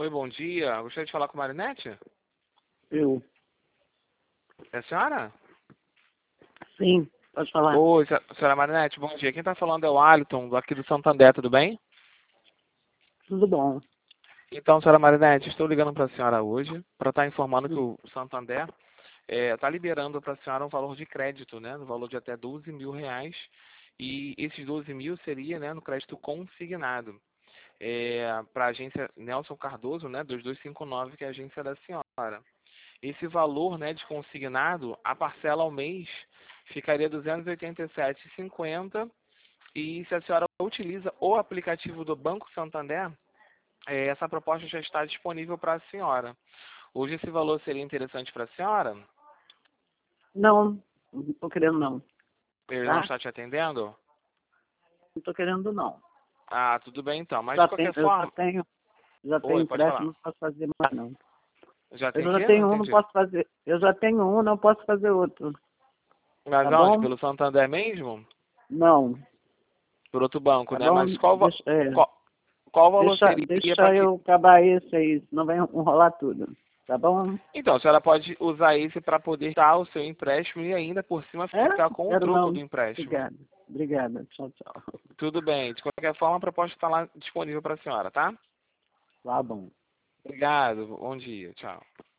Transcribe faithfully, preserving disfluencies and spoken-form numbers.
Oi, bom dia. Gostaria de falar com a Marinete? Eu. É a senhora? Sim, pode falar. Oi, se- senhora Marinete, bom dia. Quem está falando é o Alisson, aqui do Santander, tudo bem? Tudo bom. Então, senhora Marinete, estou ligando para a senhora hoje para estar informando que o Santander está liberando para a senhora um valor de crédito, né? No valor de até doze mil reais. E esses doze mil seria, né, no crédito consignado. É, para a agência Nelson Cardoso, né, dois dois cinco nove, que é a agência da senhora. Esse valor, né, de consignado, a parcela ao mês ficaria duzentos e oitenta e sete reais e cinquenta centavos. E se a senhora utiliza o aplicativo do Banco Santander, eh, essa proposta já está disponível para a senhora. Hoje esse valor seria interessante para a senhora? Não, não estou querendo não, Ele não tá? está te atendendo? Não estou querendo não. Ah, tudo bem então. Mas de Já tenho, qualquer eu já forma... tenho, já tenho Oi, pode empréstimo, falar. não posso fazer mais não. Já Eu tem já que? Não tenho um, não entendi. posso fazer. Eu já tenho um, não posso fazer outro. Mas Tá aonde? bom? Pelo Santander mesmo? Não, Por outro banco, tá né? bom? Mas qual, va- Deixa, é, qual, qual valor deixa, seria para deixa que... eu acabar esse aí, senão vai enrolar tudo. Tá bom? Então, a senhora pode usar esse para poder dar o seu empréstimo e ainda por cima É? ficar com o Quero troco do não. empréstimo. Obrigada. Obrigada. Tchau, tchau. Tudo bem. De qualquer forma, a proposta está lá disponível para a senhora, tá? Tá bom. Obrigado. Bom dia. Tchau.